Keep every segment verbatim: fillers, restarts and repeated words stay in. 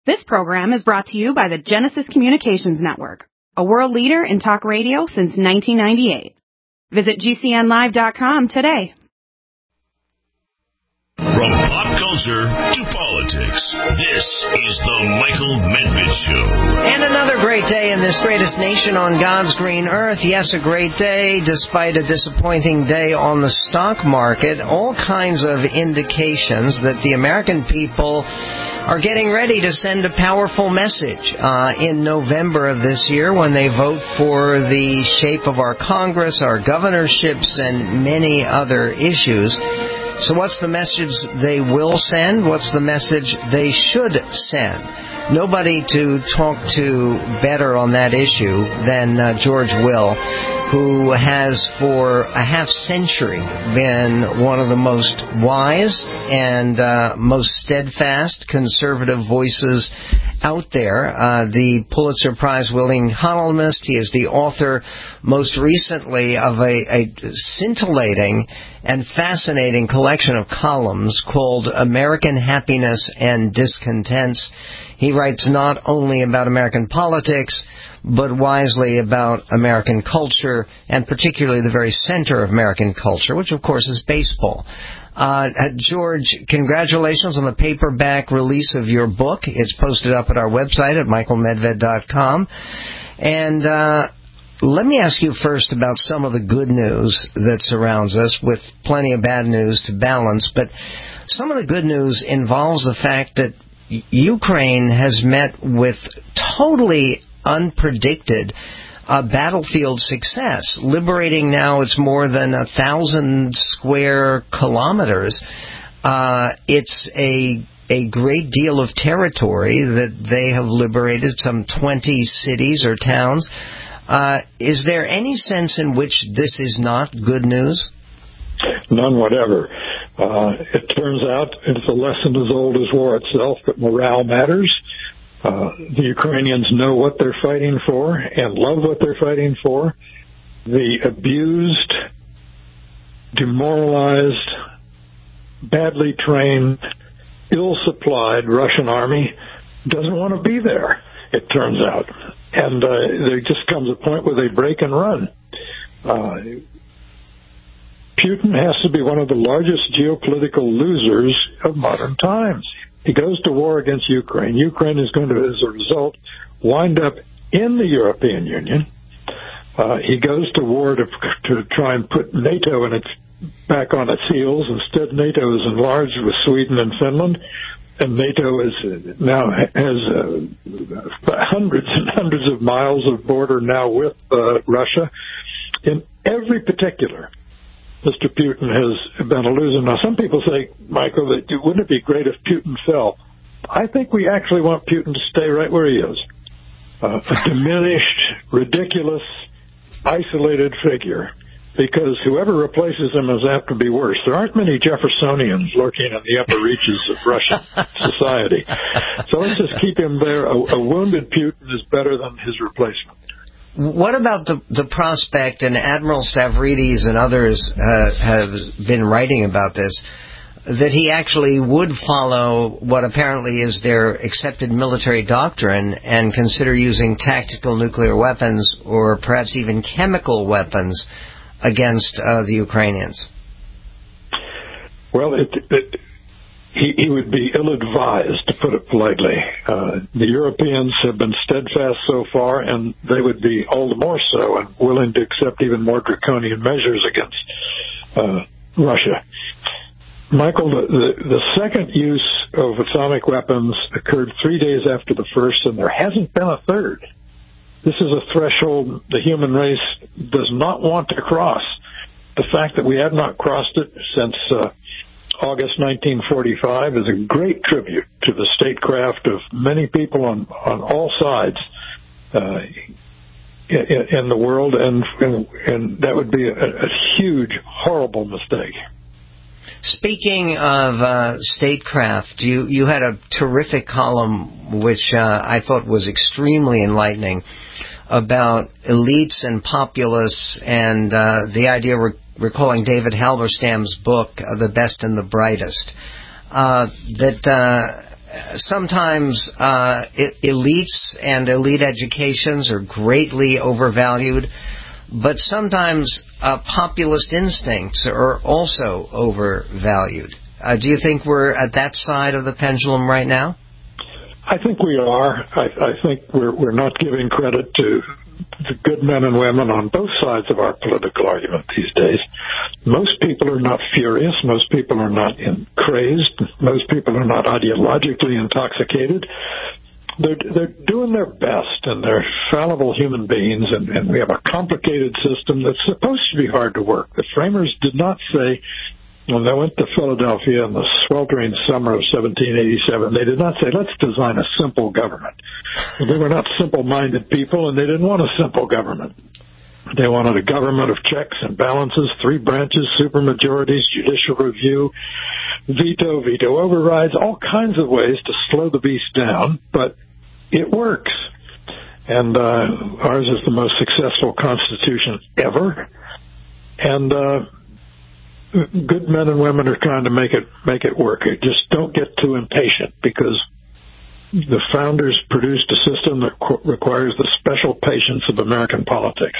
This program is brought to you by the Genesis Communications Network, a world leader in talk radio since nineteen ninety-eight. Visit G C N live dot com today. From pop culture to politics, this is the Michael Medved Show. And another great day in this greatest nation on God's green earth. Yes, a great day, despite a disappointing day on the stock market. All kinds of indications that the American people are getting ready to send a powerful message uh, in November of this year when they vote for the shape of our Congress, our governorships, and many other issues. So what's the message they will send? What's the message they should send? Nobody to talk to better on that issue than uh, George Will, who has for a half century been one of the most wise and uh, most steadfast conservative voices out there. Uh, the Pulitzer Prize-winning columnist. He is the author, most recently, of a, a scintillating and fascinating collection of columns called American Happiness and Discontents. He writes not only about American politics, but wisely about American culture, and particularly the very center of American culture, which, of course, is baseball. Uh, George, congratulations on the paperback release of your book. It's posted up at our website at michael medved dot com. And uh, let me ask you first about some of the good news that surrounds us, with plenty of bad news to balance. But some of the good news involves the fact that Ukraine has met with totally unpredicted uh, battlefield success, liberating now it's more than a thousand square kilometers. Uh, it's a a great deal of territory that they have liberated, some twenty cities or towns. Uh, is there any sense in which this is not good news? None whatever. Uh, it turns out it's a lesson as old as war itself, that morale matters. Uh, the Ukrainians know what they're fighting for and love what they're fighting for. The abused, demoralized, badly trained, ill-supplied Russian army doesn't want to be there, it turns out. And uh, there just comes a point where they break and run. Uh, Putin has to be one of the largest geopolitical losers of modern times. He goes to war against Ukraine. Ukraine is going to, as a result, wind up in the European Union. Uh, he goes to war to, to try and put NATO in its, back on its heels. Instead, NATO is enlarged with Sweden and Finland, and NATO is now has uh, hundreds and hundreds of miles of border now with uh, Russia. In every particular, Mister Putin has been a loser. Now, some people say, Michael, that wouldn't it be great if Putin fell? I think we actually want Putin to stay right where he is. Uh, a diminished, ridiculous, isolated figure, because whoever replaces him is apt to be worse. There aren't many Jeffersonians lurking in the upper reaches of Russian society. So let's just keep him there. A, a wounded Putin is better than his replacement. What about the the prospect, and Admiral Stavridis and others uh, have been writing about this, that he actually would follow what apparently is their accepted military doctrine and consider using tactical nuclear weapons or perhaps even chemical weapons against uh, the Ukrainians? Well, it, it, he, he would be ill-advised, to put it politely. Uh, the Europeans have been steadfast so far, and they would be all the more so and willing to accept even more draconian measures against uh, Russia. Michael, the, the, the second use of atomic weapons occurred three days after the first, and there hasn't been a third. This is a threshold the human race does not want to cross. The fact that we have not crossed it since uh, August nineteen forty-five is a great tribute to the statecraft of many people on, on all sides uh, in, in the world, and, and, and that would be a, a huge, horrible mistake. Speaking of uh, statecraft, you, you had a terrific column which uh, I thought was extremely enlightening about elites and populists, and uh, the idea of recalling David Halberstam's book, uh, The Best and the Brightest, uh, that uh, sometimes uh, elites and elite educations are greatly overvalued, but sometimes uh, populist instincts are also overvalued. Uh, do you think we're at that side of the pendulum right now? I think we are. I, I think we're we're not giving credit to the good men and women on both sides of our political argument these days. Most people are not furious. Most people are not in, crazed. Most people are not ideologically intoxicated. They're, they're doing their best, and they're fallible human beings, and, and we have a complicated system that's supposed to be hard to work. The framers did not say, when they went to Philadelphia in the sweltering summer of seventeen eighty-seven, they did not say, let's design a simple government. Well, they were not simple-minded people, and they didn't want a simple government. They wanted a government of checks and balances, three branches, supermajorities, judicial review, veto, veto overrides, all kinds of ways to slow the beast down, but it works. And uh, ours is the most successful constitution ever. And uh, good men and women are trying to make it make it work. Just don't get too impatient, because the founders produced a system that qu- requires the special patience of American politics.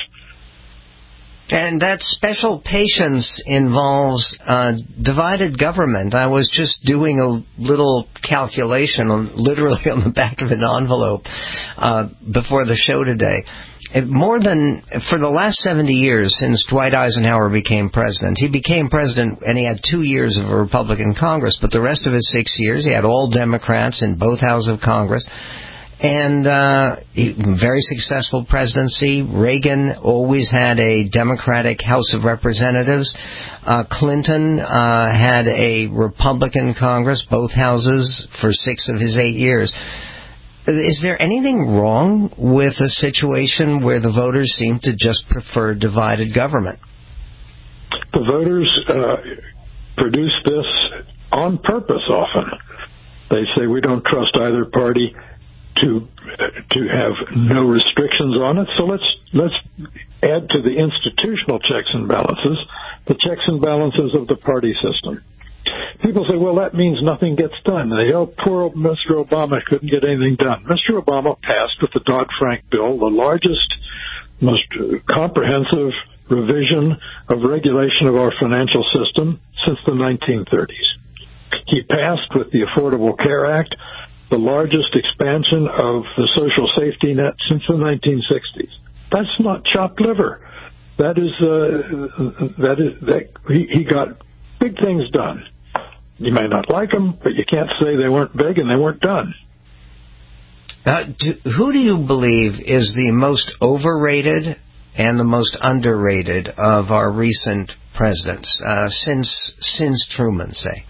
And that special patience involves uh, divided government. I was just doing a little calculation, on, literally on the back of an envelope, uh, before the show today. It, more than, for the last seventy years since Dwight Eisenhower became president, he became president and he had two years of a Republican Congress, but the rest of his six years, he had all Democrats in both houses of Congress. And uh, very successful presidency. Reagan always had a Democratic House of Representatives. Uh, Clinton uh, had a Republican Congress, both houses, for six of his eight years. Is there anything wrong with a situation where the voters seem to just prefer divided government? The voters uh, produce this on purpose often. They say we don't trust either party to to have no restrictions on it. So let's let's add to the institutional checks and balances the checks and balances of the party system. People say, well, that means nothing gets done. They go, oh, poor old Mister Obama couldn't get anything done. Mister Obama passed with the Dodd-Frank bill the largest, most comprehensive revision of regulation of our financial system since the nineteen thirties. He passed with the Affordable Care Act the largest expansion of the social safety net since the nineteen sixties. That's not chopped liver. That is, uh, that is, that he, he got big things done. You may not like them, but you can't say they weren't big and they weren't done. Uh, do, who do you believe is the most overrated and the most underrated of our recent presidents, uh, since since Truman, say?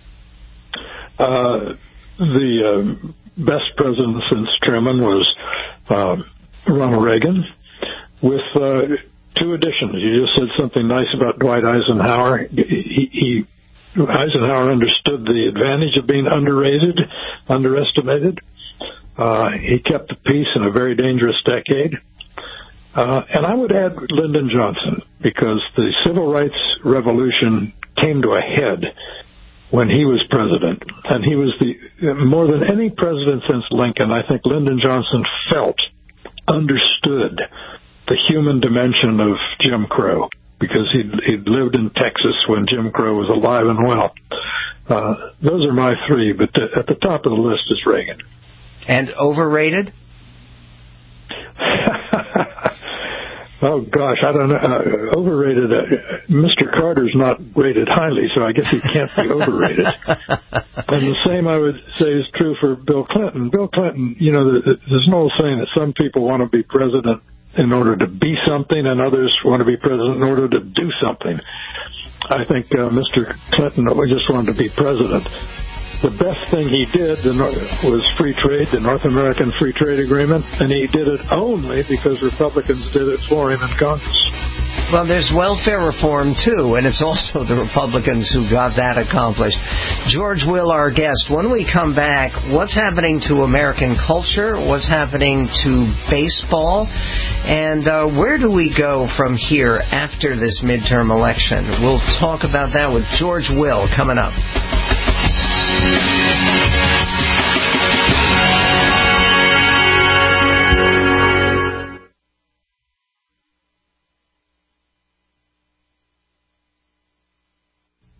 Uh, The uh, best president since Truman was uh, Ronald Reagan, with uh, two additions. You just said something nice about Dwight Eisenhower. He, he Eisenhower understood the advantage of being underrated, underestimated. Uh, he kept the peace in a very dangerous decade. Uh, and I would add Lyndon Johnson, because the civil rights revolution came to a head when he was president, and he was the, more than any president since Lincoln, I think Lyndon Johnson felt, understood the human dimension of Jim Crow, because he'd, he'd lived in Texas when Jim Crow was alive and well. Uh, those are my three, but the, at the top of the list is Reagan. And overrated? Oh, gosh, I don't know. Uh, overrated. Uh, Mister Carter's not rated highly, so I guess he can't be overrated. And the same, I would say, is true for Bill Clinton. Bill Clinton, you know, there's an old saying that some people want to be president in order to be something, and others want to be president in order to do something. I think uh, Mister Clinton just wanted to be president. The best thing he did was free trade, the North American Free Trade Agreement, and he did it only because Republicans did it for him in Congress. Well, there's welfare reform, too, and it's also the Republicans who got that accomplished. George Will, our guest. When we come back, what's happening to American culture? What's happening to baseball? And uh, where do we go from here after this midterm election? We'll talk about that with George Will coming up.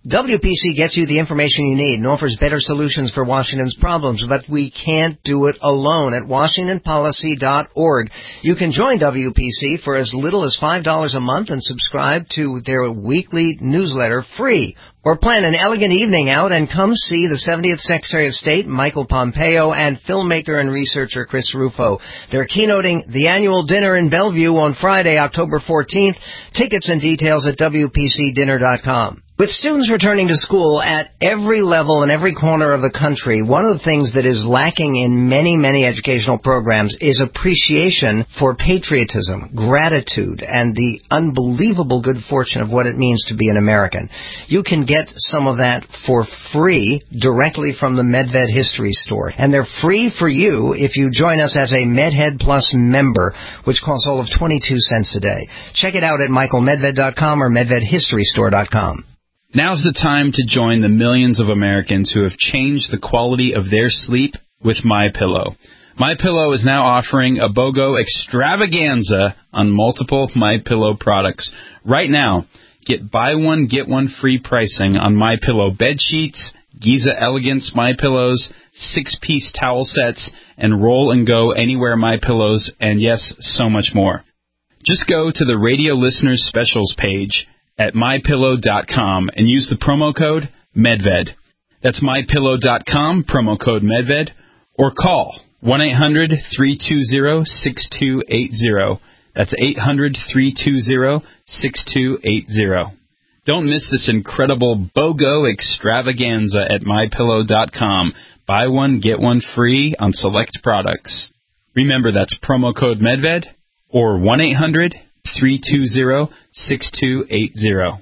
W P C gets you the information you need and offers better solutions for Washington's problems, but we can't do it alone. At washington policy dot org, you can join W P C for as little as five dollars a month and subscribe to their weekly newsletter free. Or plan an elegant evening out and come see the seventieth Secretary of State, Michael Pompeo, and filmmaker and researcher Chris Rufo. They're keynoting the annual dinner in Bellevue on Friday, October fourteenth. Tickets and details at w p c dinner dot com. With students returning to school at every level and every corner of the country, one of the things that is lacking in many, many educational programs is appreciation for patriotism, gratitude, and the unbelievable good fortune of what it means to be an American. You can get some of that for free directly from the MedVed History Store. And they're free for you if you join us as a MedHead Plus member, which costs all of twenty-two cents a day. Check it out at michael medved dot com or medved history store dot com. Now's the time to join the millions of Americans who have changed the quality of their sleep with MyPillow. MyPillow is now offering a BOGO extravaganza on multiple MyPillow products. Right now, get buy one, get one free pricing on MyPillow bed sheets, Giza Elegance MyPillows, six-piece towel sets, and Roll and Go Anywhere MyPillows, and yes, so much more. Just go to the Radio Listeners Specials page at my pillow dot com and use the promo code MedVed. That's my pillow dot com, promo code MedVed, or call one eight hundred three two zero six two eight zero. That's eight hundred three two zero six two eight zero. Don't miss this incredible BOGO extravaganza at my pillow dot com. Buy one, get one free on select products. Remember, that's promo code MedVed or one eight hundred three two zero six two eight zero.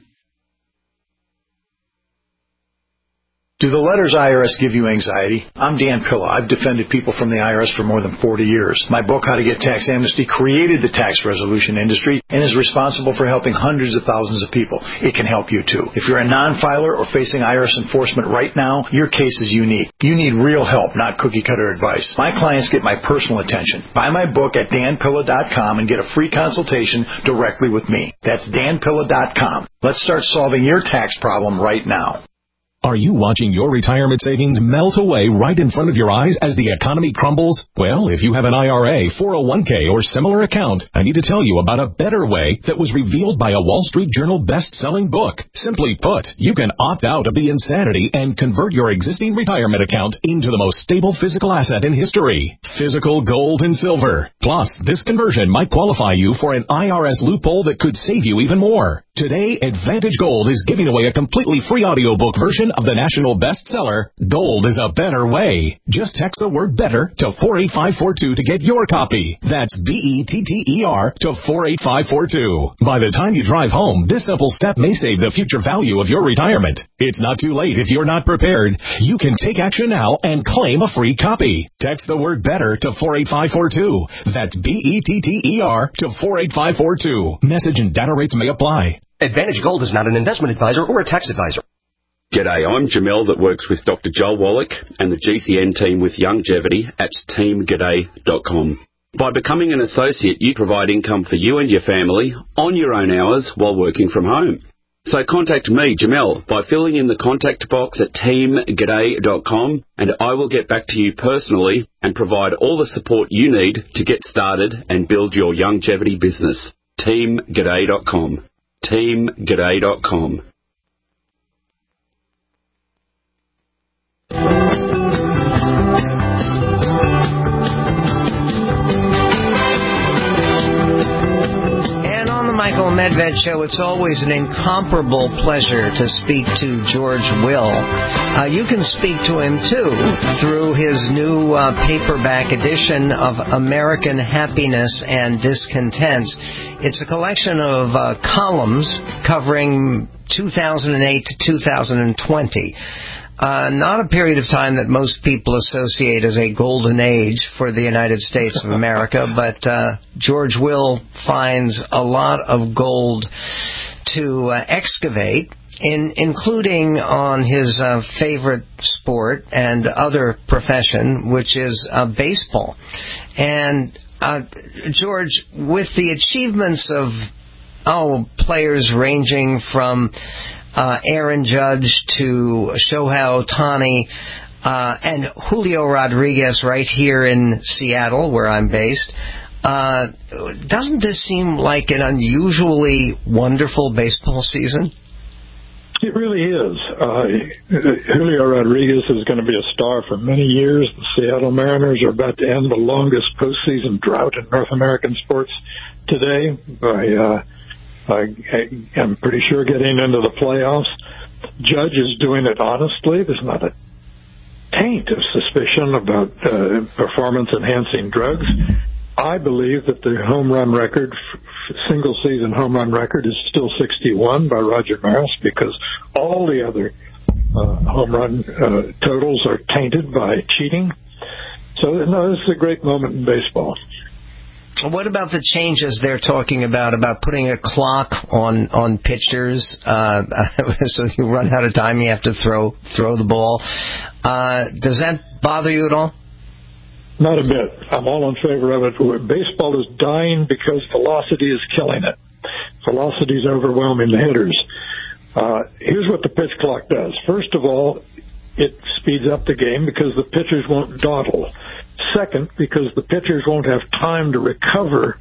Do the letters I R S give you anxiety? I'm Dan Pilla. I've defended people from the I R S for more than forty years. My book, How to Get Tax Amnesty, created the tax resolution industry and is responsible for helping hundreds of thousands of people. It can help you, too. If you're a non-filer or facing I R S enforcement right now, your case is unique. You need real help, not cookie-cutter advice. My clients get my personal attention. Buy my book at dan pilla dot com and get a free consultation directly with me. That's dan pilla dot com. Let's start solving your tax problem right now. Are you watching your retirement savings melt away right in front of your eyes as the economy crumbles? Well, if you have an I R A, four oh one k, or similar account, I need to tell you about a better way that was revealed by a Wall Street Journal best-selling book. Simply put, you can opt out of the insanity and convert your existing retirement account into the most stable physical asset in history, physical gold and silver. Plus, this conversion might qualify you for an I R S loophole that could save you even more. Today, Advantage Gold is giving away a completely free audiobook version of the national bestseller, Gold is a Better Way. Just text the word better to four eight five four two to get your copy. That's B E T T E R to four eight five four two. By the time you drive home, this simple step may save the future value of your retirement. It's not too late if you're not prepared. You can take action now and claim a free copy. Text the word better to four eight five four two. That's B E T T E R to four eight five four two. Message and data rates may apply. Advantage Gold is not an investment advisor or a tax advisor. G'day, I'm Jamel that works with Doctor Joel Wallach and the G C N team with Longevity at team g'day dot com. By becoming an associate, you provide income for you and your family on your own hours while working from home. So contact me, Jamel, by filling in the contact box at team g'day dot com, and I will get back to you personally and provide all the support you need to get started and build your longevity business. team g'day dot com. team g'day dot com. And on the Michael Medved Show, it's always an incomparable pleasure to speak to George Will. Uh, you can speak to him, too, through his new uh, paperback edition of American Happiness and Discontents. It's a collection of uh, columns covering two thousand eight to two thousand twenty. Uh, not a period of time that most people associate as a golden age for the United States of America, but uh, George Will finds a lot of gold to uh, excavate, in, including on his uh, favorite sport and other profession, which is uh, baseball. And uh, George, with the achievements of oh, players ranging from uh, Aaron Judge to Shohei Ohtani, uh, and Julio Rodriguez right here in Seattle, where I'm based. Uh, doesn't this seem like an unusually wonderful baseball season? It really is. Uh, Julio Rodriguez is going to be a star for many years. The Seattle Mariners are about to end the longest postseason drought in North American sports today by, uh, I, I'm pretty sure, getting into the playoffs. Judge is doing it honestly. There's not a taint of suspicion about uh, performance-enhancing drugs. I believe that the home run record, single-season home run record, is still sixty-one by Roger Maris because all the other uh, home run uh, totals are tainted by cheating. So, no, this is a great moment in baseball. What about the changes they're talking about, about putting a clock on, on pitchers uh, so you run out of time, you have to throw throw the ball? Uh, does that bother you at all? Not a bit. I'm all in favor of it. Baseball is dying because velocity is killing it. Velocity is overwhelming the hitters. Uh, here's what the pitch clock does. First of all, it speeds up the game because the pitchers won't dawdle. Second, because the pitchers won't have time to recover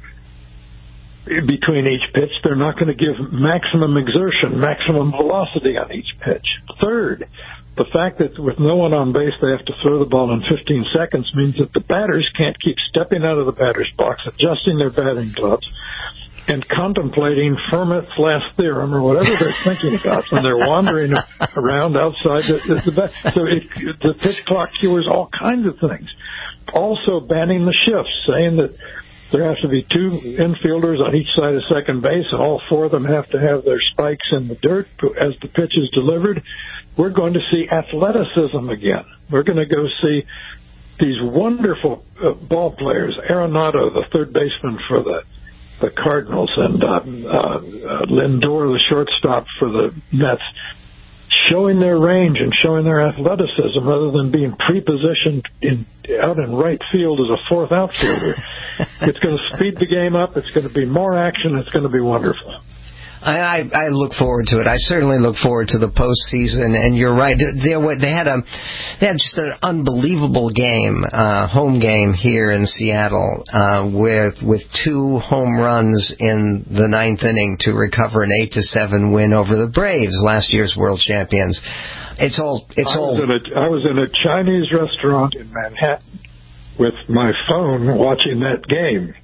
between each pitch. They're not going to give maximum exertion, maximum velocity on each pitch. Third, the fact that with no one on base, they have to throw the ball in fifteen seconds means that the batters can't keep stepping out of the batter's box, adjusting their batting gloves, and contemplating Fermat's last theorem or whatever they're thinking about when they're wandering around outside the, the, the bat. So it, the pitch clock cures all kinds of things. Also banning the shifts, saying that there has to be two infielders on each side of second base, and all four of them have to have their spikes in the dirt as the pitch is delivered. We're going to see athleticism again. We're going to go see these wonderful uh, ball players. Arenado, the third baseman for the the Cardinals, and uh, uh, uh, Lindor, the shortstop for the Mets, showing their range and showing their athleticism rather than being pre-positioned in, out in right field as a fourth outfielder. It's going to speed the game up. It's going to be more action. It's going to be wonderful. I, I, I look forward to it. I certainly look forward to the postseason. And you're right. They, they had a they had just an unbelievable game, uh, home game here in Seattle, uh, with with two home runs in the ninth inning to recover an eight to seven win over the Braves, last year's world champions. It's all. It's I all. Was in a, I was in a Chinese restaurant in Manhattan with my phone watching that game.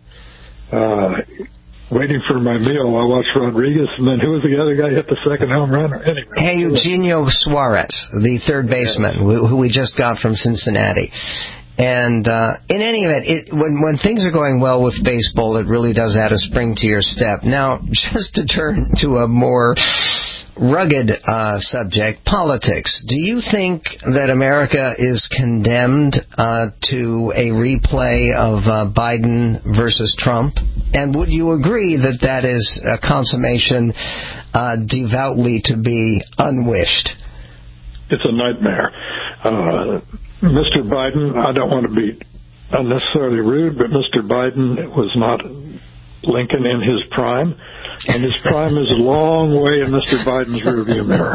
Uh, Waiting for my meal, I watched Rodriguez, and then who was the other guy who hit the second home run? Anyway. Hey, Eugenio Suarez, the third baseman, yeah. who we just got from Cincinnati. And uh, in any event, it, when, when things are going well with baseball, it really does add a spring to your step. Now, just to turn to a more rugged uh, subject, politics. Do you think that America is condemned uh, to a replay of uh, Biden versus Trump? And would you agree that that is a consummation uh, devoutly to be unwished? It's a nightmare. Uh, Mister Biden, I don't want to be unnecessarily rude, but Mister Biden was not Lincoln in his prime, and his prime is a long way in Mister Biden's rearview mirror.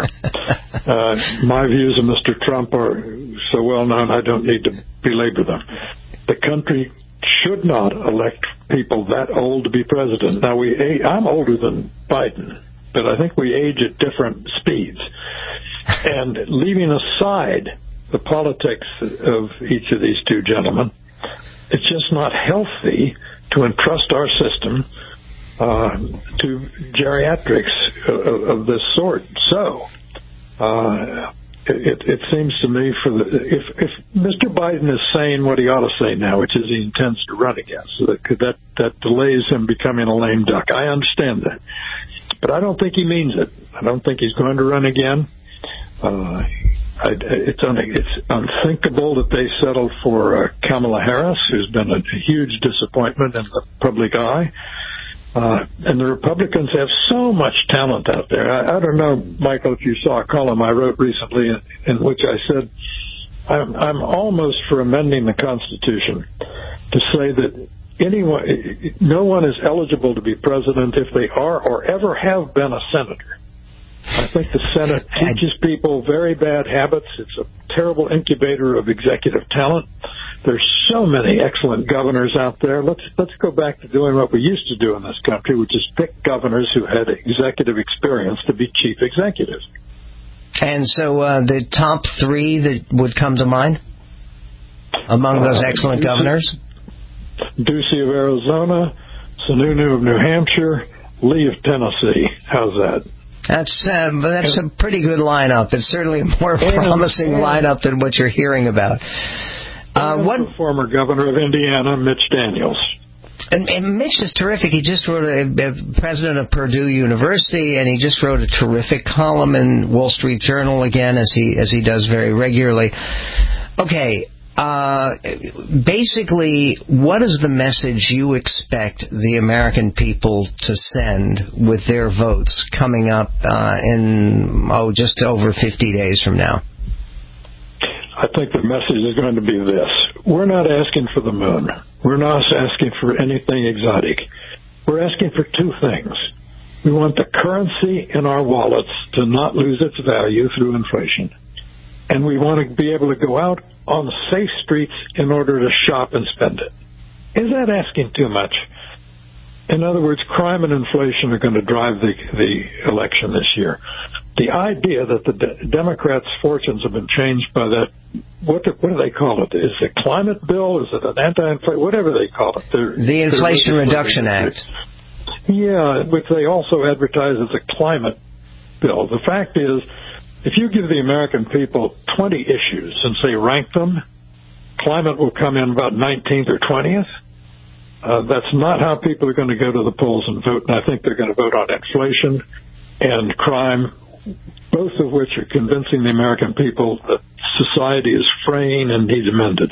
Uh, my views of Mister Trump are so well known, I don't need to belabor them. The country should not elect people that old to be president. Now, we I'm older than Biden, but I think we age at different speeds. And leaving aside the politics of each of these two gentlemen, it's just not healthy to entrust our system uh, to geriatrics of, of this sort. So, uh, it, it seems to me, for the if, if Mister Biden is saying what he ought to say now, which is he intends to run again, so that that, that delays him becoming a lame duck. I understand that, but I don't think he means it. I don't think he's going to run again. Uh, I, it's, un, it's unthinkable that they settled for uh, Kamala Harris, who's been a, a huge disappointment in the public eye. Uh, and the Republicans have so much talent out there. I, I don't know, Michael, if you saw a column I wrote recently in, in which I said I'm, I'm almost for amending the Constitution to say that anyone, no one is eligible to be president if they are or ever have been a senator. I think the Senate teaches people very bad habits. It's a terrible incubator of executive talent. There's so many excellent governors out there. Let's let's go back to doing what we used to do in this country, which is pick governors who had executive experience to be chief executives. And so uh, the top three that would come to mind among those excellent uh, Ducey, governors? Ducey of Arizona, Sununu of New Hampshire, Lee of Tennessee. How's that? That's uh, that's a pretty good lineup. It's certainly a more promising lineup than what you're hearing about. Uh, what the former governor of Indiana, Mitch Daniels. And, and Mitch is terrific. He just wrote a, a president of Purdue University, and he just wrote a terrific column in Wall Street Journal again, as he as he does very regularly. Okay. Uh, basically, what is the message you expect the American people to send with their votes coming up uh, in, oh, just over fifty days from now? I think the message is going to be this. We're not asking for the moon. We're not asking for anything exotic. We're asking for two things. We want the currency in our wallets to not lose its value through inflation. And we want to be able to go out on safe streets in order to shop and spend it. Is that asking too much? In other words, crime and inflation are going to drive the, the election this year. The idea that the de- Democrats' fortunes have been changed by that, what, the, what do they call it? Is it a climate bill? Is it an anti-inflation? Whatever they call it. They're, the Inflation Reduction Act. Yeah, which they also advertise as a climate bill. The fact is, if you give the American people twenty issues and say rank them, climate will come in about nineteenth or twentieth. Uh, that's not how people are going to go to the polls and vote, and I think they're going to vote on inflation and crime, both of which are convincing the American people that society is fraying and needs amended.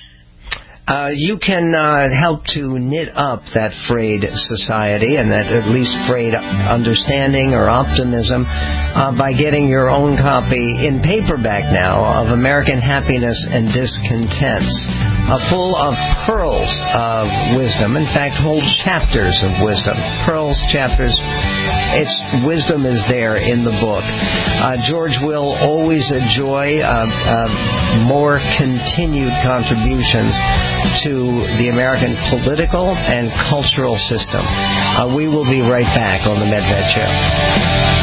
Uh, you can uh, help to knit up that frayed society and that at least frayed understanding or optimism uh, by getting your own copy in paperback now of American Happiness and Discontents, uh, full of pearls of wisdom. In fact, whole chapters of wisdom. Pearls, chapters. Its wisdom is there in the book. Uh, George will always enjoy uh, uh, more continued contributions to the American political and cultural system. Uh, we will be right back on the Medved Show.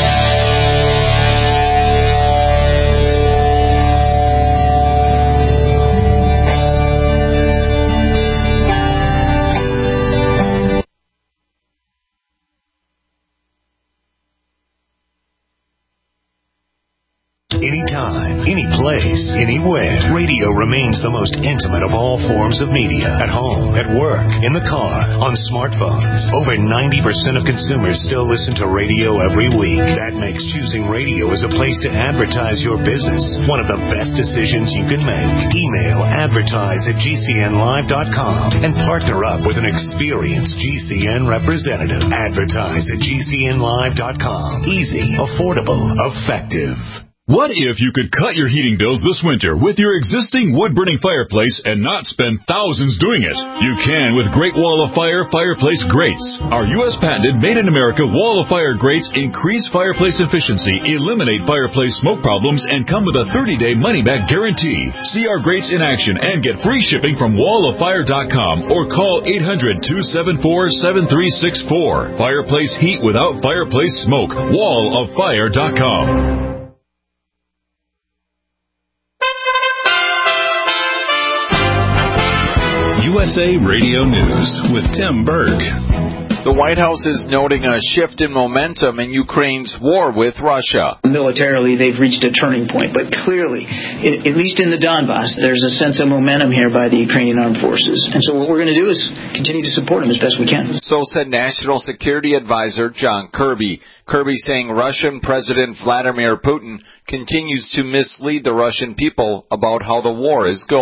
Anytime, any place, anywhere. Radio remains the most intimate of all forms of media. At home, at work, in the car, on smartphones. Over ninety percent of consumers still listen to radio every week. That makes choosing radio as a place to advertise your business one of the best decisions you can make. Email advertise at G C N live dot com and partner up with an experienced G C N representative. Advertise at G C N live dot com. Easy, affordable, effective. What if you could cut your heating bills this winter with your existing wood-burning fireplace and not spend thousands doing it? You can with Great Wall of Fire Fireplace Grates. Our U S patented made-in-America Wall of Fire grates increase fireplace efficiency, eliminate fireplace smoke problems, and come with a thirty-day money-back guarantee. See our grates in action and get free shipping from wall of fire dot com or call eight hundred, two seven four, seven three six four. Fireplace heat without fireplace smoke. wall of fire dot com. U S A Radio News with Tim Berg. The White House is noting a shift in momentum in Ukraine's war with Russia. Militarily, they've reached a turning point, but clearly, at least in the Donbass, there's a sense of momentum here by the Ukrainian armed forces. And so what we're going to do is continue to support them as best we can. So said National Security Advisor John Kirby. Kirby saying Russian President Vladimir Putin continues to mislead the Russian people about how the war is going.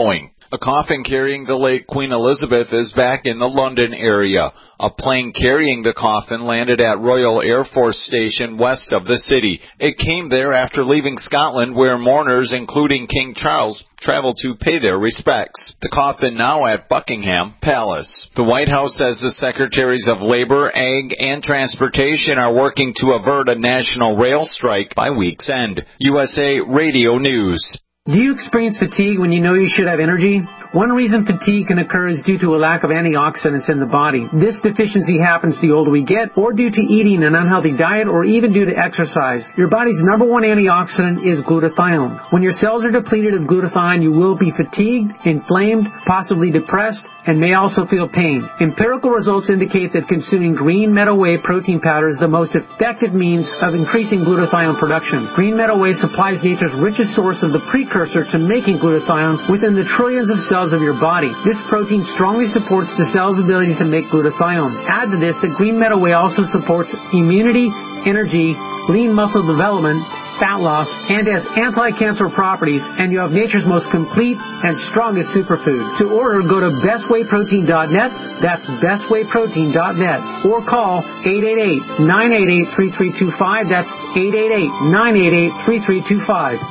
A coffin carrying the late Queen Elizabeth is back in the London area. A plane carrying the coffin landed at Royal Air Force Station west of the city. It came there after leaving Scotland, where mourners, including King Charles, traveled to pay their respects. The coffin now at Buckingham Palace. The White House says the Secretaries of Labor, Ag, and Transportation are working to avert a national rail strike by week's end. U S A Radio News. Do you experience fatigue when you know you should have energy? One reason fatigue can occur is due to a lack of antioxidants in the body. This deficiency happens the older we get, or due to eating an unhealthy diet, or even due to exercise. Your body's number one antioxidant is glutathione. When your cells are depleted of glutathione, you will be fatigued, inflamed, possibly depressed, and may also feel pain. Empirical results indicate that consuming green meadow whey protein powder is the most effective means of increasing glutathione production. Green meadow whey supplies nature's richest source of the precursor to making glutathione within the trillions of cells of your body. This protein strongly supports the cell's ability to make glutathione. Add to this that green meadow whey also supports immunity, energy, lean muscle development, fat loss, and has anti-cancer properties, and you have nature's most complete and strongest superfood. To order, go to best whey protein dot net, that's best whey protein dot net, or call eight eight eight, nine eight eight, three three two five, that's eight eight eight, nine eight eight, three three two five.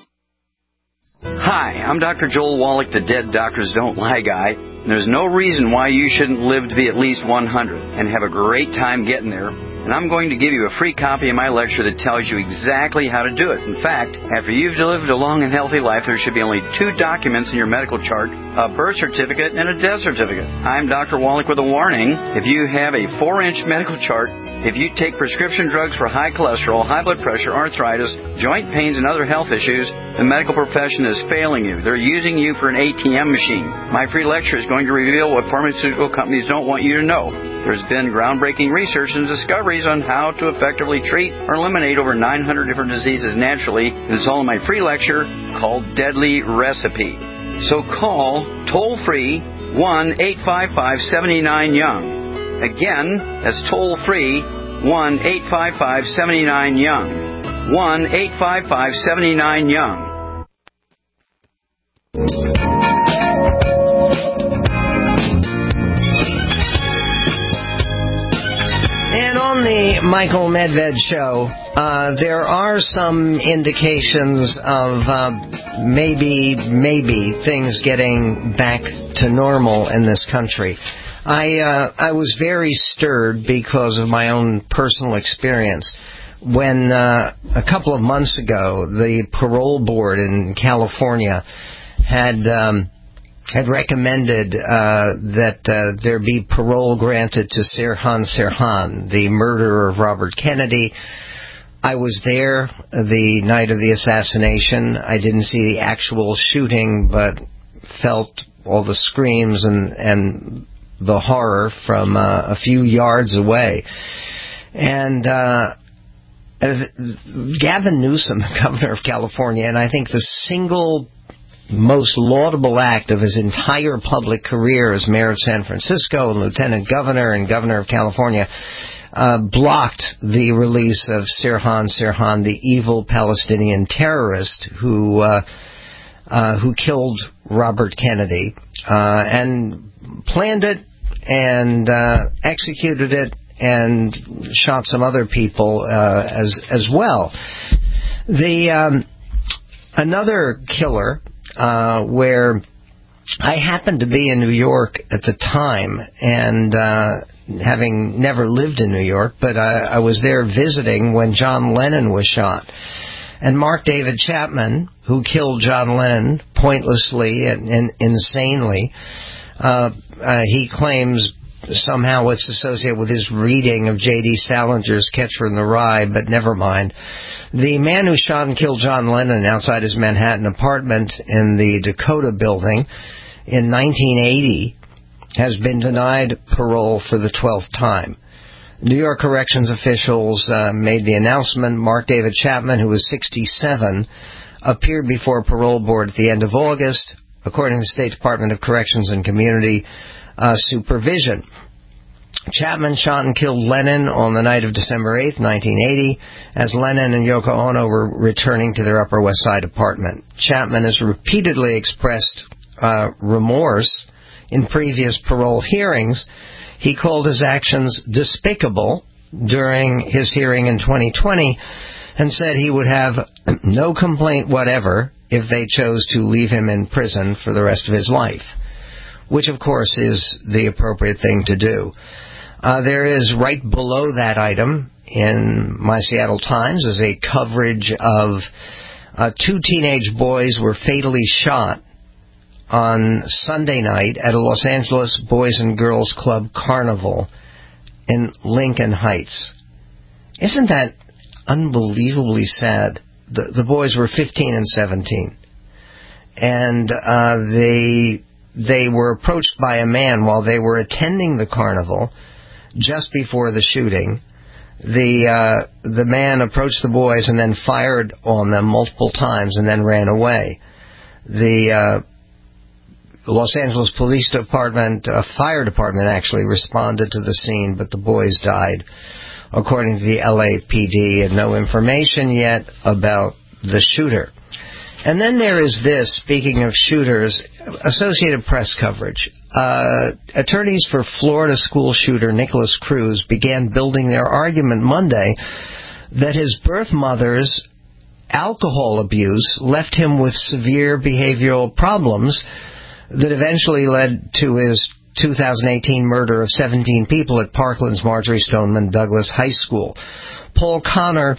Hi, I'm Doctor Joel Wallach, the Dead Doctors Don't Lie guy. And there's no reason why you shouldn't live to be at least one hundred and have a great time getting there. And I'm going to give you a free copy of my lecture that tells you exactly how to do it. In fact, after you've lived a long and healthy life, there should be only two documents in your medical chart, a birth certificate and a death certificate. I'm Doctor Wallach with a warning. If you have a four-inch medical chart, if you take prescription drugs for high cholesterol, high blood pressure, arthritis, joint pains, and other health issues, the medical profession is failing you. They're using you for an A T M machine. My free lecture is going to reveal what pharmaceutical companies don't want you to know. There's been groundbreaking research and discoveries on how to effectively treat or eliminate over nine hundred different diseases naturally. It's all in my free lecture called Deadly Recipe. So call toll-free one eight five five, seven nine, young. Again, that's toll-free one eight five five, seven nine, young. one eight five five, seven nine, young. And on the Michael Medved show, uh, there are some indications of uh, maybe, maybe things getting back to normal in this country. I uh, I was very stirred because of my own personal experience when uh, a couple of months ago the parole board in California had um, had recommended uh, that uh, there be parole granted to Sirhan Sirhan, the murderer of Robert Kennedy. I was there the night of the assassination. I didn't see the actual shooting, but felt all the screams and and the horror from uh, a few yards away. And uh, Gavin Newsom, the governor of California, and I think the single most laudable act of his entire public career as mayor of San Francisco and lieutenant governor and governor of California, uh, blocked the release of Sirhan Sirhan, the evil Palestinian terrorist who uh, uh, who killed Robert Kennedy, uh, and planned it and uh, executed it and shot some other people uh, as as well. The um, another killer uh, where I happened to be in New York at the time, and uh, having never lived in New York, but I, I was there visiting when John Lennon was shot. And Mark David Chapman, who killed John Lennon pointlessly and, and insanely, uh, uh, he claims somehow it's associated with his reading of J D Salinger's Catcher in the Rye, but never mind. The man who shot and killed John Lennon outside his Manhattan apartment in the Dakota building in nineteen eighty has been denied parole for the twelfth time. New York corrections officials uh, made the announcement. Mark David Chapman, who was sixty-seven, appeared before a parole board at the end of August, according to the State Department of Corrections and Community uh, Supervision. Chapman shot and killed Lennon on the night of December eighth, nineteen eighty, as Lennon and Yoko Ono were returning to their Upper West Side apartment. Chapman has repeatedly expressed uh, remorse in previous parole hearings. He called his actions despicable during his hearing in twenty twenty and said he would have no complaint whatever if they chose to leave him in prison for the rest of his life, which, of course, is the appropriate thing to do. Uh, there is right below that item in my Seattle Times is a coverage of uh, two teenage boys were fatally shot on Sunday night at a Los Angeles Boys and Girls Club carnival in Lincoln Heights. Isn't that unbelievably sad? The, the boys were fifteen and seventeen. And uh, they, they were approached by a man while they were attending the carnival just before the shooting. The, uh, the man approached the boys and then fired on them multiple times and then ran away. The... Uh, The Los Angeles Police Department, uh, fire department actually responded to the scene, but the boys died, according to the L A P D, and no information yet about the shooter. And then there is this, speaking of shooters, Associated Press coverage. Uh, attorneys for Florida school shooter Nikolas Cruz began building their argument Monday that his birth mother's alcohol abuse left him with severe behavioral problems that eventually led to his two thousand eighteen murder of seventeen people at Parkland's Marjory Stoneman Douglas High School. Paul Connor,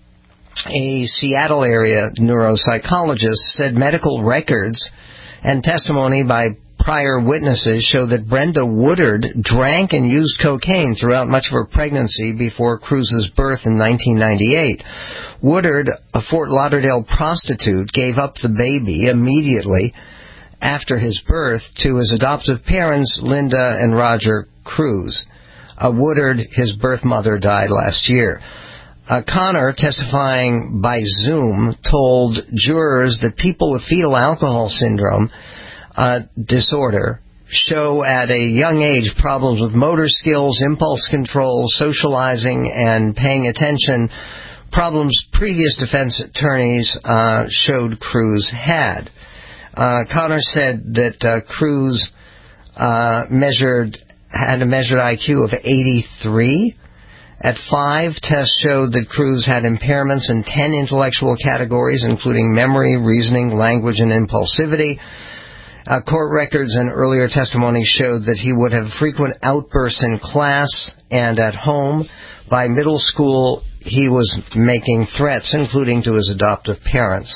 a Seattle area neuropsychologist, said medical records and testimony by prior witnesses show that Brenda Woodard drank and used cocaine throughout much of her pregnancy before Cruz's birth in nineteen ninety-eight. Woodard, a Fort Lauderdale prostitute, gave up the baby immediately after his birth to his adoptive parents, Linda and Roger Cruz. Uh, Woodard, his birth mother, died last year. Uh, Connor, testifying by Zoom, told jurors that people with fetal alcohol syndrome uh, disorder show at a young age problems with motor skills, impulse control, socializing, and paying attention, problems previous defense attorneys uh, showed Cruz had. Uh, Connor said that uh, Cruz uh, measured had a measured I Q of eighty-three. At five, tests showed that Cruz had impairments in ten intellectual categories, including memory, reasoning, language, and impulsivity. Uh, court records and earlier testimony showed that he would have frequent outbursts in class and at home. By middle school, he was making threats, including to his adoptive parents.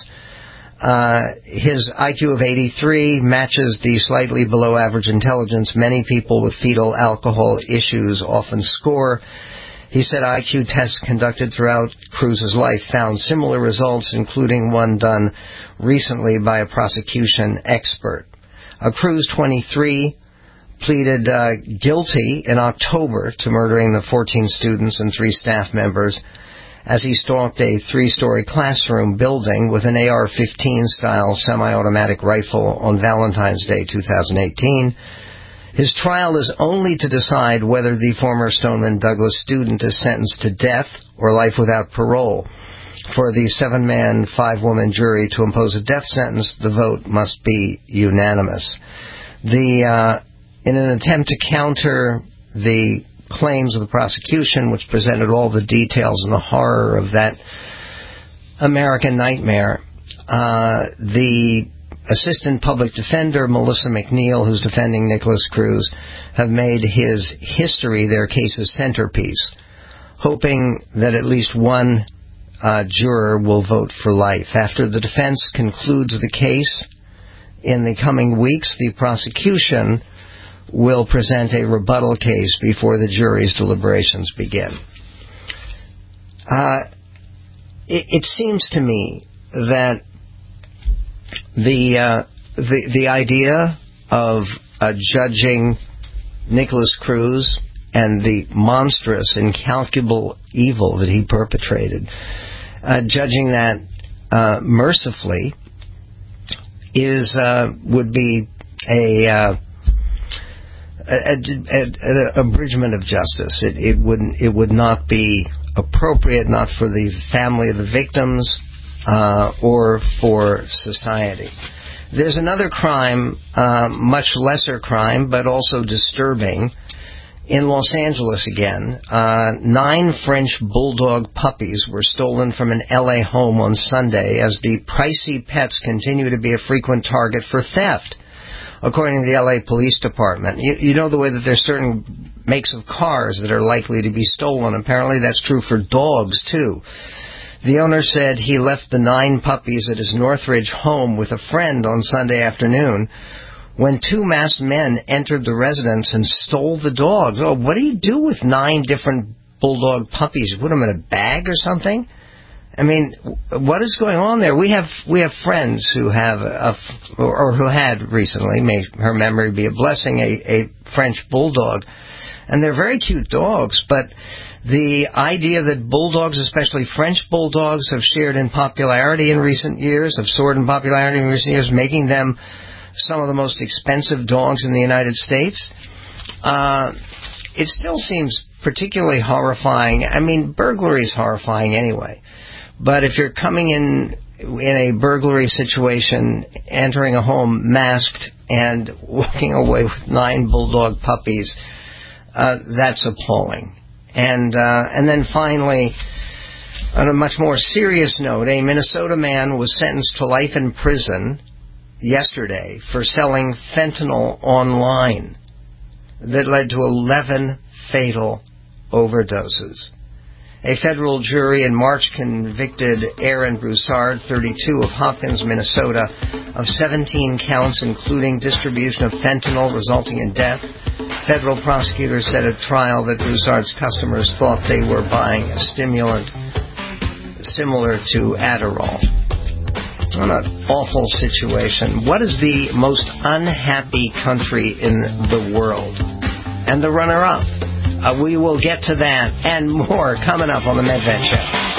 Uh, his I Q of eighty-three matches the slightly below average intelligence many people with fetal alcohol issues often score. He said I Q tests conducted throughout Cruz's life found similar results, including one done recently by a prosecution expert. Uh, Cruz, twenty-three, pleaded uh, guilty in October to murdering the fourteen students and three staff members as he stalked a three-story classroom building with an A R fifteen style semi-automatic rifle on Valentine's Day two thousand eighteen. His trial is only to decide whether the former Stoneman Douglas student is sentenced to death or life without parole. For the seven-man, five-woman jury to impose a death sentence, the vote must be unanimous. The uh, in an attempt to counter the claims of the prosecution, which presented all the details and the horror of that American nightmare, uh, the Assistant Public Defender, Melissa McNeil, who's defending Nikolas Cruz, have made his history their case's centerpiece, hoping that at least one uh, juror will vote for life. After the defense concludes the case in the coming weeks, the prosecution will present a rebuttal case before the jury's deliberations begin. Uh, it, it seems to me that the uh, the the idea of uh, judging Nikolas Cruz and the monstrous, incalculable evil that he perpetrated, uh, judging that uh, mercifully, is uh, would be a uh, A, a, a abridgment of justice. It, it wouldn't. It would not be appropriate, not for the family of the victims, uh, or for society. There's another crime, uh, much lesser crime, but also disturbing. In Los Angeles again, uh, nine French bulldog puppies were stolen from an L A home on Sunday as the pricey pets continue to be a frequent target for theft, according to the L A Police Department. You, you know the way that there's certain makes of cars that are likely to be stolen. Apparently that's true for dogs, too. The owner said he left the nine puppies at his Northridge home with a friend on Sunday afternoon when two masked men entered the residence and stole the dogs. Oh, what do you do with nine different bulldog puppies? You put them in a bag or something? I mean, what is going on there? We have we have friends who have a, or who had recently, may her memory be a blessing, a, a French bulldog, and they're very cute dogs. But the idea that bulldogs, especially French bulldogs, have shared in popularity in recent years, have soared in popularity in recent years, making them some of the most expensive dogs in the United States, uh, it still seems particularly horrifying. I mean, burglary is horrifying anyway. But if you're coming in in a burglary situation, entering a home masked and walking away with nine bulldog puppies, uh, that's appalling. And uh, and then finally, on a much more serious note, a Minnesota man was sentenced to life in prison yesterday for selling fentanyl online that led to eleven fatal overdoses. A federal jury in March convicted Aaron Broussard, thirty-two, of Hopkins, Minnesota, of seventeen counts, including distribution of fentanyl resulting in death. Federal prosecutors said at trial that Broussard's customers thought they were buying a stimulant similar to Adderall. What an awful situation. What is the most unhappy country in the world? And the runner-up. Uh, we will get to that and more coming up on the Medved Show.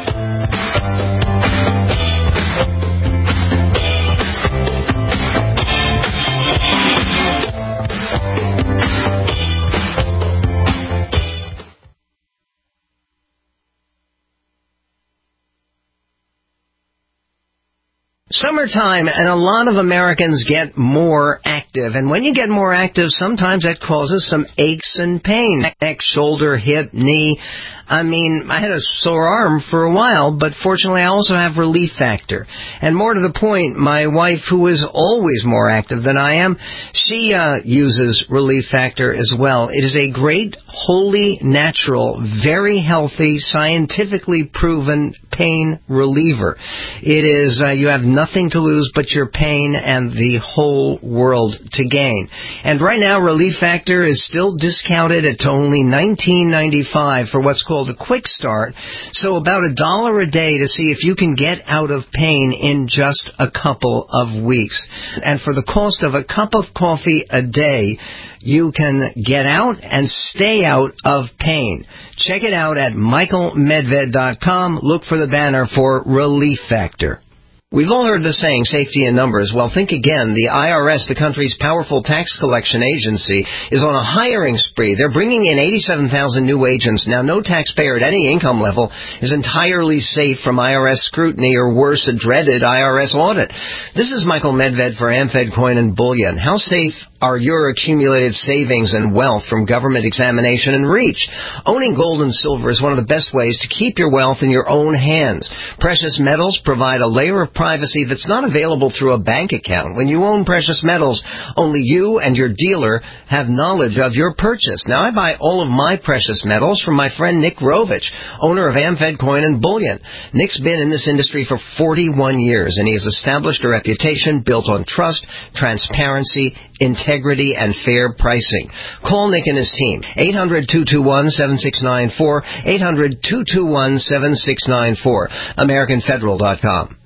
Summertime, and a lot of Americans get more active. And when you get more active, sometimes that causes some aches and pain. Neck, shoulder, hip, knee. I mean, I had a sore arm for a while, but fortunately I also have Relief Factor. And more to the point, my wife, who is always more active than I am, she uh, uses Relief Factor as well. It is a great, wholly natural, very healthy, scientifically proven pain reliever. It is, uh, you have nothing to lose but your pain and the whole world to gain. And right now, Relief Factor is still discounted at only nineteen ninety-five for what's called a quick start, so about a dollar a day to see if you can get out of pain in just a couple of weeks. And for the cost of a cup of coffee a day, you can get out and stay out of pain. Check it out at michael medved dot com. Look for the banner for Relief Factor. We've all heard the saying, safety in numbers. Well, think again. The I R S, the country's powerful tax collection agency, is on a hiring spree. They're bringing in eighty-seven thousand new agents. Now, no taxpayer at any income level is entirely safe from I R S scrutiny or, worse, a dreaded I R S audit. This is Michael Medved for Amfed Coin and Bullion. How safe are your accumulated savings and wealth from government examination and reach? Owning gold and silver is one of the best ways to keep your wealth in your own hands. Precious metals provide a layer of privacy that's not available through a bank account. When you own precious metals, only you and your dealer have knowledge of your purchase. Now, I buy all of my precious metals from my friend Nick Rovich, owner of Amfed Coin and Bullion. Nick's been in this industry for forty-one years, and he has established a reputation built on trust, transparency, integrity, and fair pricing. Call Nick and his team. eight hundred, two two one, seven six nine four, eight hundred, two two one, seven six nine four, american federal dot com.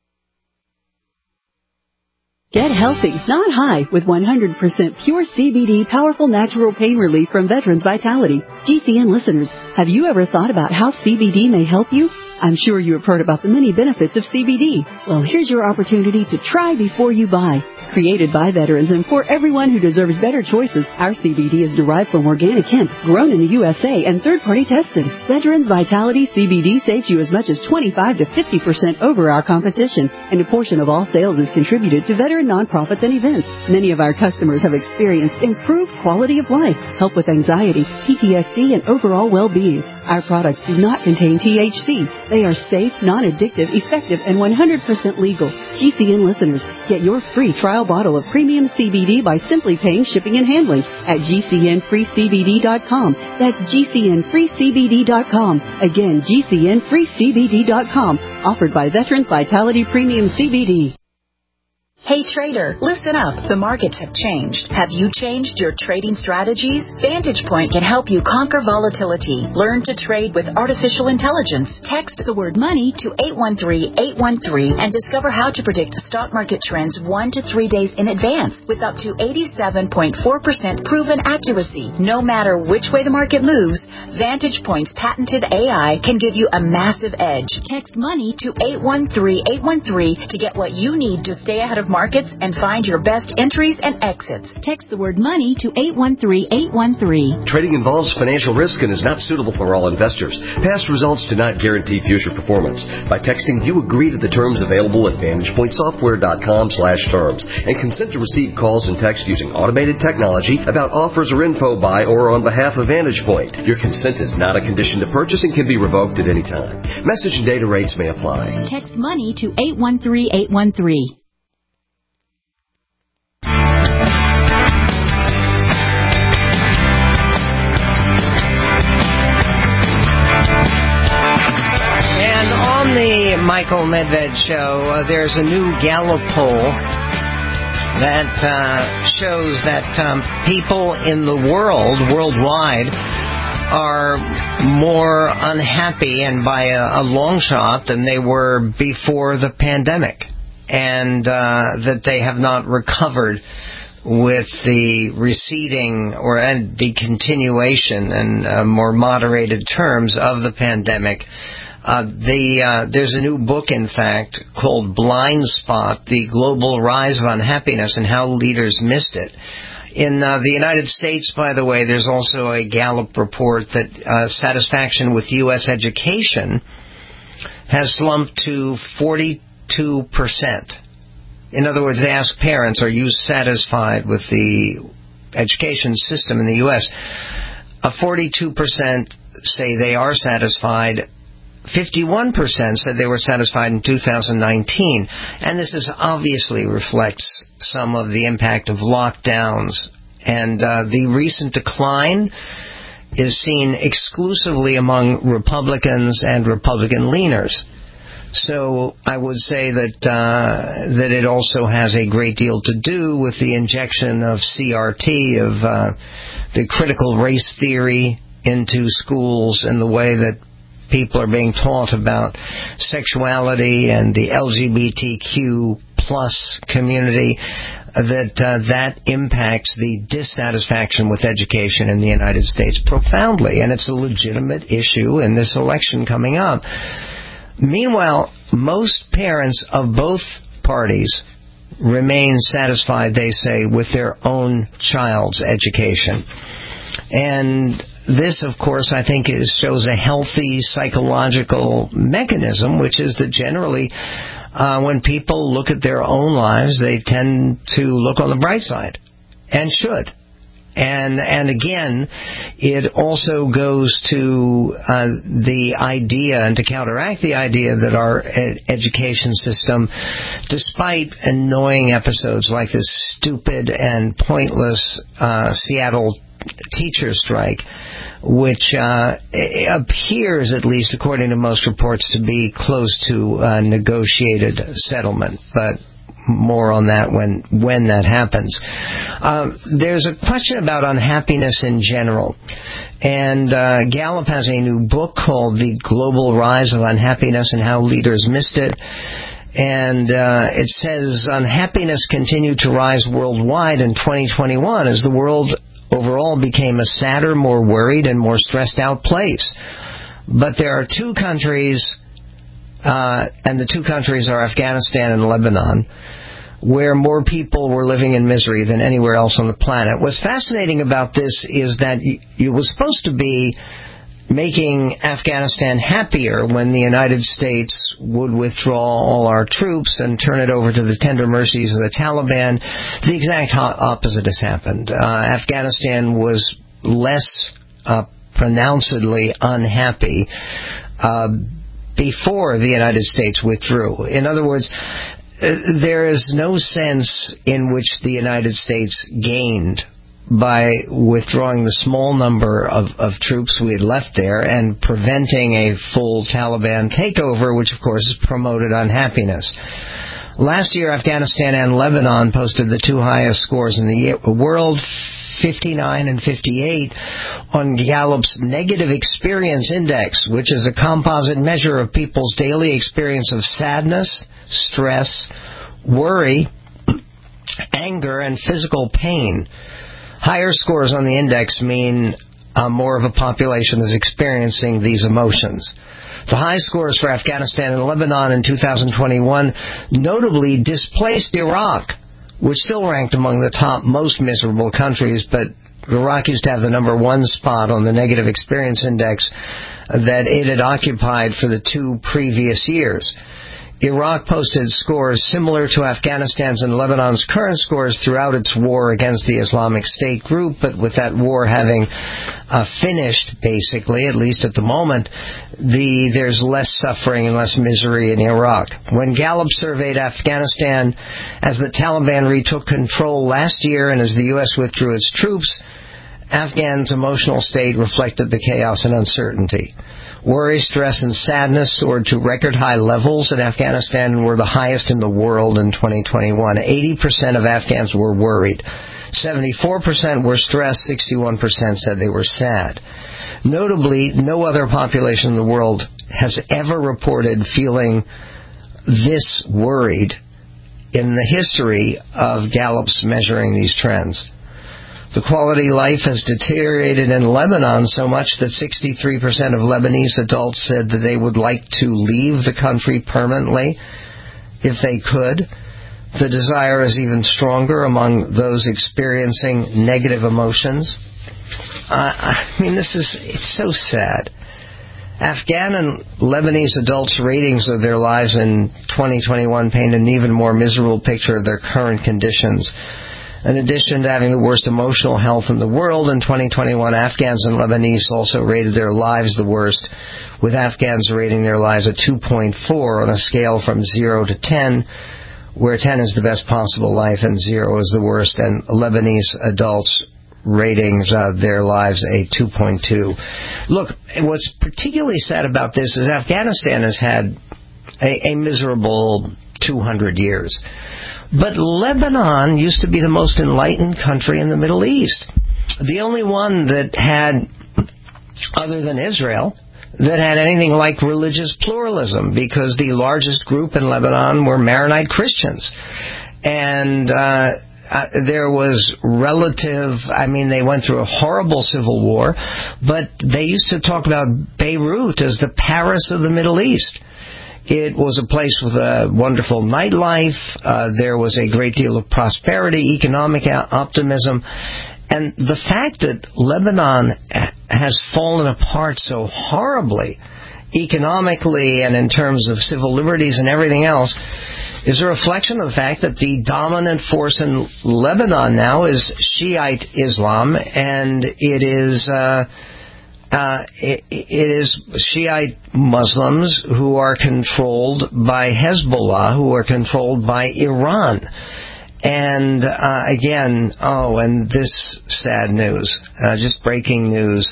Get healthy, not high, with one hundred percent pure C B D powerful natural pain relief from Veterans Vitality. G C N listeners, have you ever thought about how C B D may help you? I'm sure you have heard about the many benefits of C B D. Well, here's your opportunity to try before you buy. Created by veterans and for everyone who deserves better choices, our C B D is derived from organic hemp, grown in the U S A and third-party tested. Veterans Vitality C B D saves you as much as twenty-five to fifty percent over our competition, and a portion of all sales is contributed to veteran nonprofits and events. Many of our customers have experienced improved quality of life, help with anxiety, P T S D, and overall well-being. Our products do not contain T H C. They are safe, non-addictive, effective, and one hundred percent legal. G C N listeners, get your free trial bottle of premium C B D by simply paying shipping and handling at G C N free C B D dot com. That's G C N free C B D dot com. Again, G C N free C B D dot com. Offered by Veterans Vitality Premium C B D. Hey trader, listen up. The markets have changed. Have you changed your trading strategies? Vantage Point can help you conquer volatility. Learn to trade with artificial intelligence. Text the word money to eight one three, eight one three and discover how to predict stock market trends one to three days in advance with up to eighty-seven point four percent proven accuracy. No matter which way the market moves, Vantage Point's patented A I can give you a massive edge. Text money to eight one three, eight one three to get what you need to stay ahead of markets and find your best entries and exits. Text the word money to eight one three, eight one three. Trading involves financial risk and is not suitable for all investors. Past results do not guarantee future performance. By texting, you agree to the terms available at vantage point software dot com slash terms and consent to receive calls and text using automated technology about offers or info by or on behalf of Vantage Point. Your consent is not a condition to purchase and can be revoked at any time. Message and data rates may apply. Text money to eight one three, eight one three. The Michael Medved Show, uh, there's a new Gallup poll that uh, shows that um, people in the world, worldwide, are more unhappy and by a, a long shot than they were before the pandemic, and uh, that they have not recovered with the receding or and the continuation in uh, more moderated terms of the pandemic. Uh, the uh, there's a new book, in fact, called Blind Spot, The Global Rise of Unhappiness and How Leaders Missed It. In uh, the United States, by the way, there's also a Gallup report that uh, satisfaction with U S education has slumped to forty-two percent. In other words, they ask parents, are you satisfied with the education system in the U S? Uh, forty-two percent say they are satisfied. fifty-one percent said they were satisfied in two thousand nineteen, and this is obviously reflects some of the impact of lockdowns, and uh, the recent decline is seen exclusively among Republicans and Republican leaners. So I would say that uh, that it also has a great deal to do with the injection of C R T, of uh, the critical race theory into schools, and the way that people are being taught about sexuality and the L G B T Q plus community, that uh, that impacts the dissatisfaction with education in the United States profoundly, and it's a legitimate issue in this election coming up. Meanwhile, most parents of both parties remain satisfied, they say, with their own child's education. And this, of course, I think is, shows a healthy psychological mechanism, which is that generally uh, when people look at their own lives, they tend to look on the bright side, and should. And and again, it also goes to uh, the idea, and to counteract the idea, that our ed- education system, despite annoying episodes like this stupid and pointless uh, Seattle teacher strike, which uh, appears, at least according to most reports, to be close to a negotiated settlement, but more on that when when that happens. Uh, there's a question about unhappiness in general, and uh, Gallup has a new book called The Global Rise of Unhappiness and How Leaders Missed It. And uh, it says unhappiness continued to rise worldwide in twenty twenty-one as the world overall became a sadder, more worried, and more stressed out place. But there are two countries, uh, and the two countries are Afghanistan and Lebanon, where more people were living in misery than anywhere else on the planet. What's fascinating about this is that it was supposed to be making Afghanistan happier when the United States would withdraw all our troops and turn it over to the tender mercies of the Taliban. The exact opposite has happened. Uh, Afghanistan was less uh, pronouncedly unhappy uh, before the United States withdrew. In other words, there is no sense in which the United States gained by withdrawing the small number of, of troops we had left there and preventing a full Taliban takeover, which of course promoted unhappiness. Last year, Afghanistan and Lebanon posted the two highest scores in the world, fifty-nine and fifty-eight, on Gallup's Negative Experience Index, which is a composite measure of people's daily experience of sadness, stress, worry, anger, and physical pain. Higher scores on the index mean uh, more of a population is experiencing these emotions. The high scores for Afghanistan and Lebanon in two thousand twenty-one notably displaced Iraq, which still ranked among the top most miserable countries, but Iraq used to have the number one spot on the Negative Experience Index that it had occupied for the two previous years. Iraq posted scores similar to Afghanistan's and Lebanon's current scores throughout its war against the Islamic State group, but with that war having uh, finished, basically, at least at the moment, the there's less suffering and less misery in Iraq. When Gallup surveyed Afghanistan as the Taliban retook control last year and as the U S withdrew its troops, Afghans' emotional state reflected the chaos and uncertainty. Worry, stress, and sadness soared to record-high levels in Afghanistan and were the highest in the world in twenty twenty-one. eighty percent of Afghans were worried. seventy-four percent were stressed. sixty-one percent said they were sad. Notably, no other population in the world has ever reported feeling this worried in the history of Gallup's measuring these trends. The quality of life has deteriorated in Lebanon so much that sixty-three percent of Lebanese adults said that they would like to leave the country permanently if they could. The desire is even stronger among those experiencing negative emotions. Uh, I mean, this is, it's so sad. Afghan and Lebanese adults' ratings of their lives in twenty twenty-one paint an even more miserable picture of their current conditions. In addition to having the worst emotional health in the world, in twenty twenty-one, Afghans and Lebanese also rated their lives the worst, with Afghans rating their lives a two point four on a scale from zero to ten, where ten is the best possible life and zero is the worst, and Lebanese adults ratings uh, their lives a two point two. Look, what's particularly sad about this is Afghanistan has had a, a miserable two hundred years. But Lebanon used to be the most enlightened country in the Middle East. The only one that had, other than Israel, that had anything like religious pluralism, because the largest group in Lebanon were Maronite Christians. And uh, uh, there was relative, I mean, they went through a horrible civil war, but they used to talk about Beirut as the Paris of the Middle East. It was a place with a wonderful nightlife. Uh, there was a great deal of prosperity, economic optimism. And the fact that Lebanon has fallen apart so horribly, economically and in terms of civil liberties and everything else, is a reflection of the fact that the dominant force in Lebanon now is Shiite Islam, and it is... Uh, Uh, it, it is Shiite Muslims who are controlled by Hezbollah, who are controlled by Iran. And uh, again, oh, and this sad news, uh, just breaking news,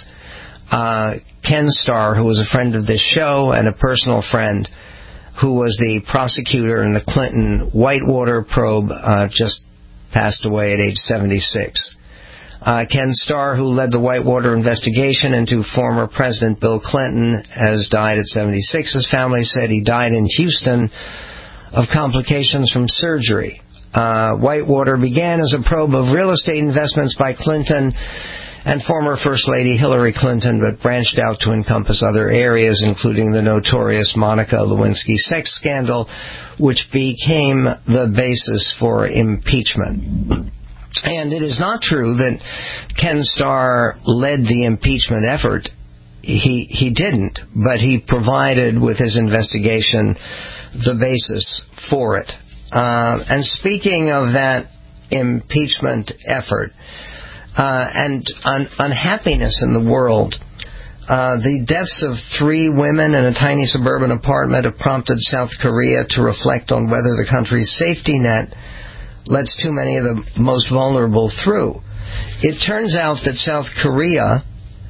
uh, Ken Starr, who was a friend of this show and a personal friend, who was the prosecutor in the Clinton Whitewater probe, uh, just passed away at age seventy-six. Uh, Ken Starr, who led the Whitewater investigation into former President Bill Clinton, has died at seventy-six. His family said he died in Houston of complications from surgery. Uh, Whitewater began as a probe of real estate investments by Clinton and former First Lady Hillary Clinton, but branched out to encompass other areas, including the notorious Monica Lewinsky sex scandal, which became the basis for impeachment. And it is not true that Ken Starr led the impeachment effort. He he didn't, but he provided with his investigation the basis for it. Uh, and speaking of that impeachment effort uh, and un- unhappiness in the world, uh, the deaths of three women in a tiny suburban apartment have prompted South Korea to reflect on whether the country's safety net lets too many of the most vulnerable through. It turns out that South Korea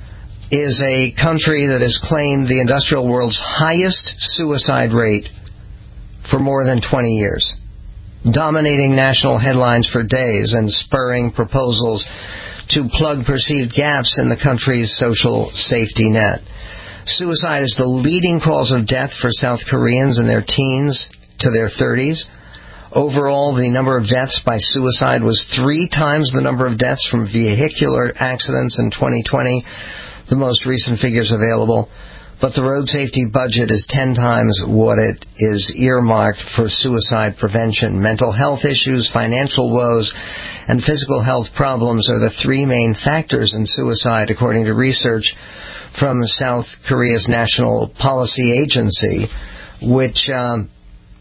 is a country that has claimed the industrial world's highest suicide rate for more than twenty years, dominating national headlines for days and spurring proposals to plug perceived gaps in the country's social safety net. Suicide is the leading cause of death for South Koreans in their teens to their thirties. Overall, the number of deaths by suicide was three times the number of deaths from vehicular accidents in twenty twenty, the most recent figures available. But the road safety budget is ten times what it is earmarked for suicide prevention. Mental health issues, financial woes, and physical health problems are the three main factors in suicide, according to research from South Korea's National Policy Agency, which um,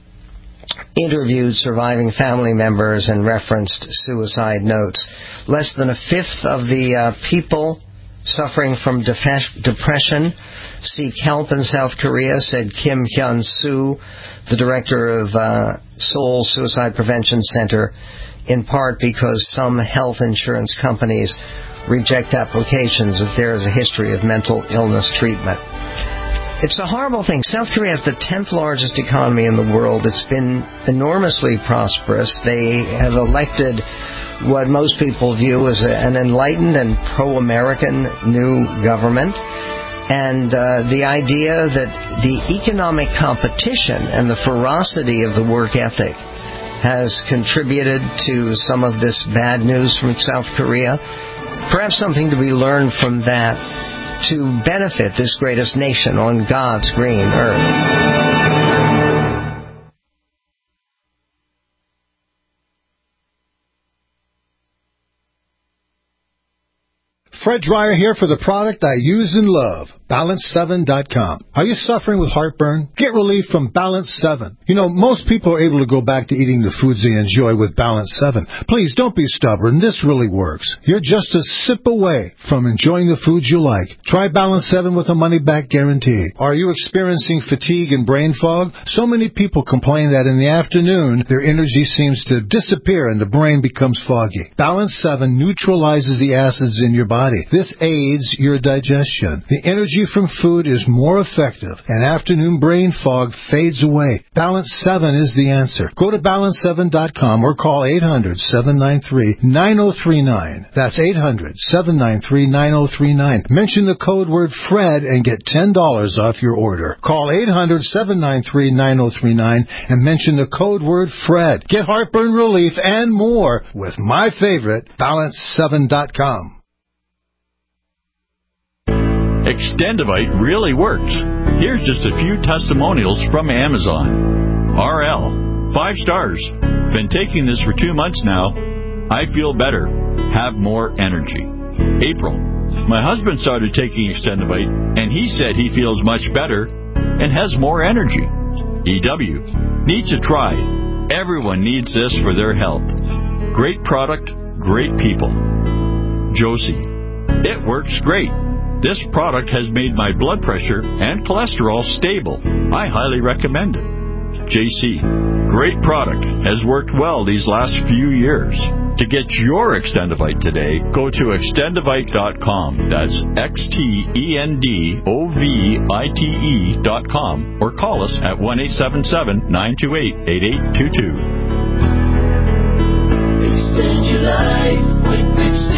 interviewed surviving family members and referenced suicide notes. Less than a fifth of the uh, people suffering from def- depression seek help in South Korea, said Kim Hyun-soo, the director of uh, Seoul Suicide Prevention Center, in part because some health insurance companies reject applications if there is a history of mental illness treatment. It's a horrible thing. South Korea is the tenth largest economy in the world. It's been enormously prosperous. They have elected what most people view as a, an enlightened and pro-American new government. And uh, the idea that the economic competition and the ferocity of the work ethic has contributed to some of this bad news from South Korea. Perhaps something to be learned from that to benefit this greatest nation on God's green earth. Fred Dreyer here for the product I use and love, Balance seven dot com. Are you suffering with heartburn? Get relief from Balance seven. You know, most people are able to go back to eating the foods they enjoy with Balance seven. Please, don't be stubborn. This really works. You're just a sip away from enjoying the foods you like. Try Balance seven with a money-back guarantee. Are you experiencing fatigue and brain fog? So many people complain that in the afternoon, their energy seems to disappear and the brain becomes foggy. Balance seven neutralizes the acids in your body. This aids your digestion. The energy from food is more effective, and afternoon brain fog fades away. Balance seven is the answer. Go to balance seven dot com or call eight hundred, seven nine three, nine zero three nine. That's eight hundred, seven nine three, nine zero three nine. Mention the code word FRED and get ten dollars off your order. Call eight hundred, seven nine three, nine zero three nine and mention the code word FRED. Get heartburn relief and more with my favorite, balance seven dot com. Extendivite really works. Here's just a few testimonials from Amazon. R L, five stars. Been taking this for two months now. I feel better. Have more energy. April, my husband started taking Extendivite, and he said he feels much better and has more energy. E W, need to try. Everyone needs this for their health. Great product, great people. Josie, it works great. This product has made my blood pressure and cholesterol stable. I highly recommend it. J C, great product. Has worked well these last few years. To get your Extendivite today, go to extendivite dot com. That's X T E N D O V I T E dot com. Or call us at one eight seven seven, nine two eight, eight eight two two. Extend your life with Extendivite.